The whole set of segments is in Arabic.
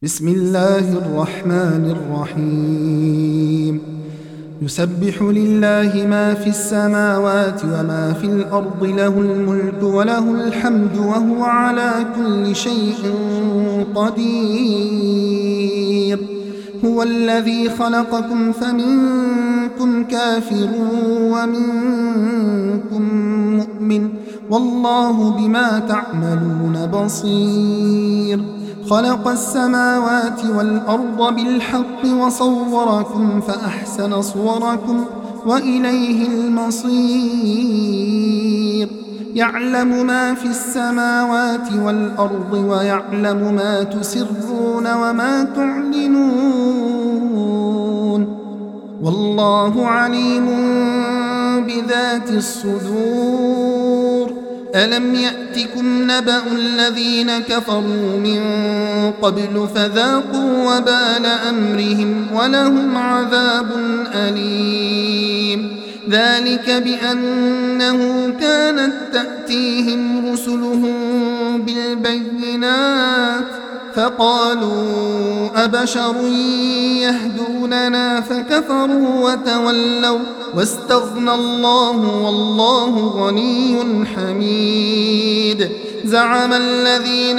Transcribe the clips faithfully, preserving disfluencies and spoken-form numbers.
بسم الله الرحمن الرحيم يسبح لله ما في السماوات وما في الأرض له الملك وله الحمد وهو على كل شيء قدير هو الذي خلقكم فمنكم كافر ومنكم مؤمن والله بما تعملون بصير خلق السماوات والأرض بالحق وصوركم فأحسن صوركم وإليه المصير يعلم ما في السماوات والأرض ويعلم ما تسرون وما تعلنون والله عليم بذات الصدور ألم يأتكم نبأ الذين كفروا من قبل فذاقوا وبال أمرهم ولهم عذاب أليم ذلك بأنه كانت تأتيهم رسلهم بالبينات فقالوا أبشر يهدوننا فكفروا وتولوا واستغنى الله والله غني حميد زعم الذين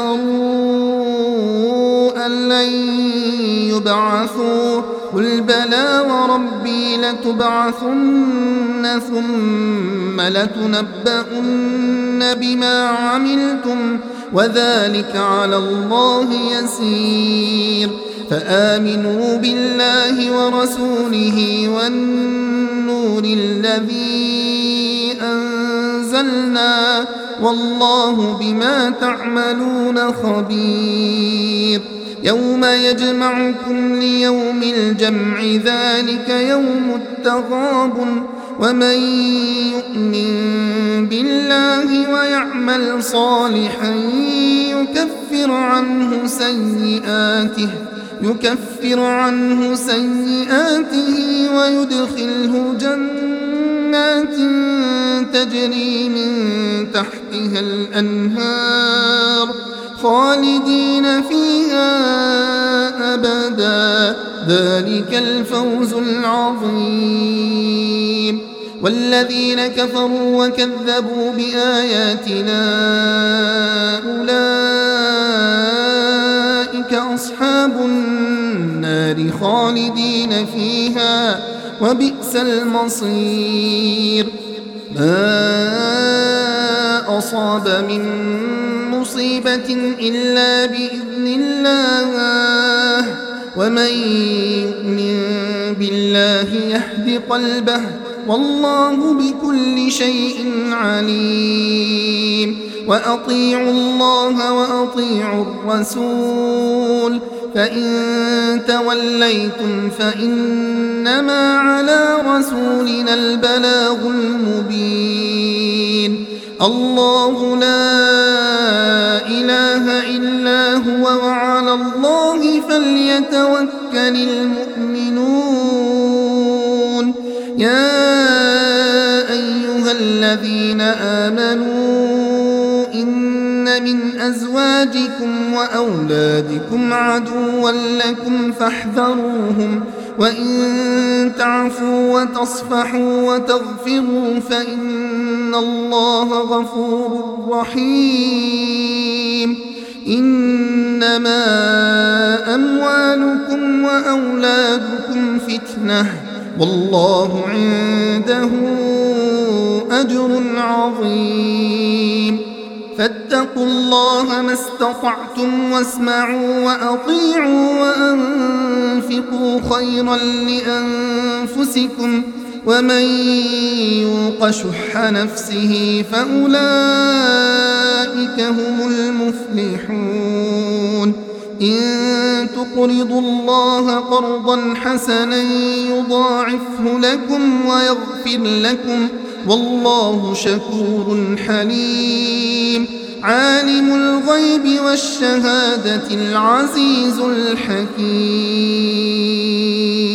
كفروا أن لن يبعثوا قل بلى وربي لتبعثن ثم لتنبؤن بما عملتم وذلك على الله يسير فآمنوا بالله ورسوله والنور الذي أنزلنا والله بما تعملون خبير يوم يجمعكم ليوم الجمع ذلك يوم التغابن ومن يؤمن بالله ويعمل صالحا يكفر عنه سيئاته يكفر عنه سيئاته ويدخله جنات تجري من تحتها الأنهار خالدين فيها أبدا ذلك الفوز العظيم والذين كفروا وكذبوا بآياتنا أولئك أصحاب النار خالدين فيها وبئس المصير ما أصاب من مصيبة إلا بإذن الله ومن يؤمن بالله يهد قلبه والله بكل شيء عليم وأطيعوا الله وأطيعوا الرسول فإن توليتم فإنما على رسولنا البلاغ المبين الله لا إله إلا هو وعلى الله فليتوكل المؤمنون يا أيها الذين آمنوا إن من أزواجكم وأولادكم عدوا لكم فاحذروهم وإن تعفوا وتصفحوا وتغفروا فإن الله غفور رحيم إنما أموالكم وأولادكم فتنة والله عنده أجر عظيم فاتقوا الله ما استطعتم واسمعوا وأطيعوا وأنفقوا خيرا لأنفسكم ومن يوق شح نفسه فأولئك هم المفلحون إن تقرضوا الله قرضا حسنا يضاعفه لكم ويغفر لكم والله شكور حليم عالم الغيب والشهادة العزيز الحكيم.